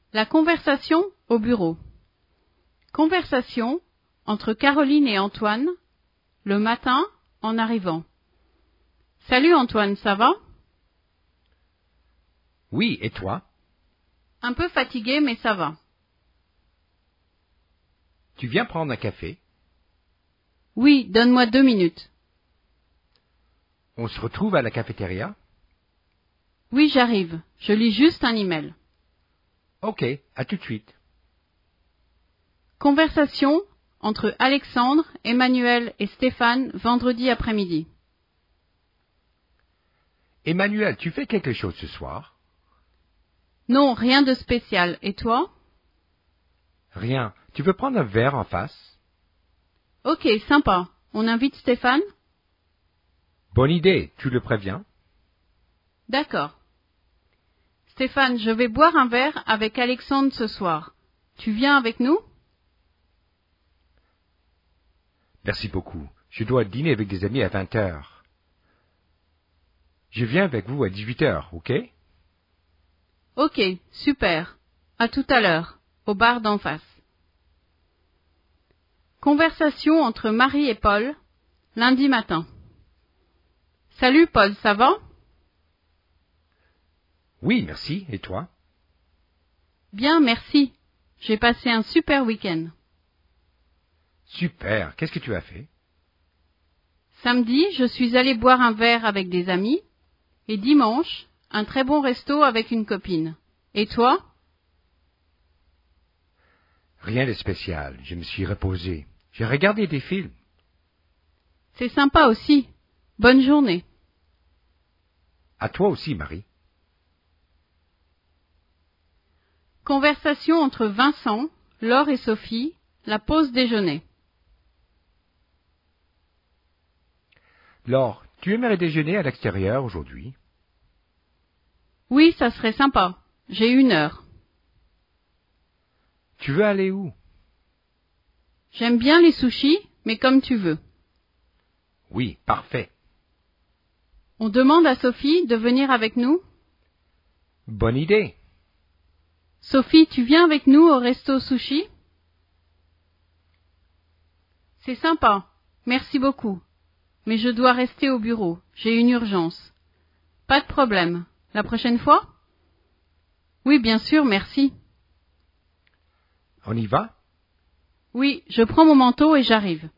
La conversation au bureau. Conversation entre Caroline et Antoine, le matin en arrivant. Salut Antoine, ça va? Oui, et toi? Un peu fatigué, mais ça va. Tu viens prendre un café? Oui, donne-moi 2 minutes. On se retrouve à la cafétéria? Oui, j'arrive. Je lis juste un email. Ok, à tout de suite. Conversation entre Alexandre, Emmanuel et Stéphane vendredi après-midi. Emmanuel, tu fais quelque chose ce soir? Non, rien de spécial. Et toi? Rien. Tu veux prendre un verre en face? Ok, sympa. On invite Stéphane? Bonne idée, tu le préviens? D'accord. Stéphane, je vais boire un verre avec Alexandre ce soir. Tu viens avec nous? Merci beaucoup. Je dois dîner avec des amis à 20 heures. Je viens avec vous à 18 heures, ok? Ok, super. À tout à l'heure, au bar d'en face. Conversation entre Marie et Paul, lundi matin. Salut Paul, ça va? Oui, merci. Et toi? Bien, merci. J'ai passé un super week-end. Super. Qu'est-ce que tu as fait? Samedi, je suis allée boire un verre avec des amis. Et dimanche, un très bon resto avec une copine. Et toi? Rien de spécial. Je me suis reposé. J'ai regardé des films. C'est sympa aussi. Bonne journée. À toi aussi, Marie. Conversation entre Vincent, Laure et Sophie, la pause déjeuner. Laure, tu aimerais déjeuner à l'extérieur aujourd'hui? Oui, ça serait sympa. J'ai 1 heure. Tu veux aller où? J'aime bien les sushis, mais comme tu veux. Oui, parfait. On demande à Sophie de venir avec nous? Bonne idée. Sophie, tu viens avec nous au resto sushi? C'est sympa. Merci beaucoup. Mais je dois rester au bureau. J'ai une urgence. Pas de problème. La prochaine fois? Oui, bien sûr, merci. On y va? Oui, je prends mon manteau et j'arrive.